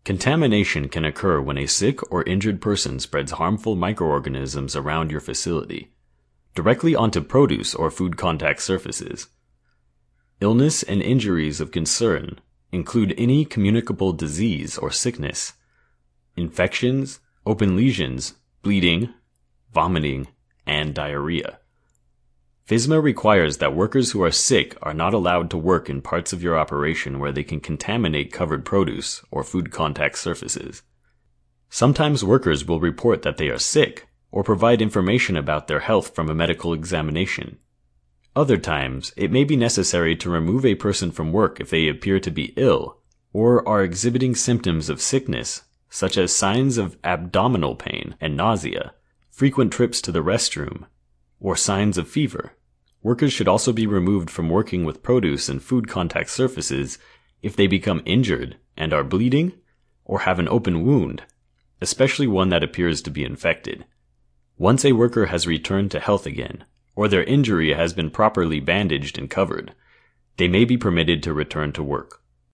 Contamination can occur when a sick or injured person spreads harmful microorganisms around your facility, directly onto produce or food contact surfaces. Illness and injuries of concern include any communicable disease or sickness, infections, open lesions, bleeding, vomiting, and diarrhea. FSMA requires that workers who are sick are not allowed to work in parts of your operation where they can contaminate covered produce or food contact surfaces. Sometimes workers will report that they are sick or provide information about their health from a medical examination. Other times, it may be necessary to remove a person from work if they appear to be ill or are exhibiting symptoms of sickness, such as signs of abdominal pain and nausea, frequent trips to the restroom, or signs of fever. Workers should also be removed from working with produce and food contact surfaces if they become injured and are bleeding or have an open wound, especially one that appears to be infected. Once a worker has returned to health again, or their injury has been properly bandaged and covered, they may be permitted to return to work.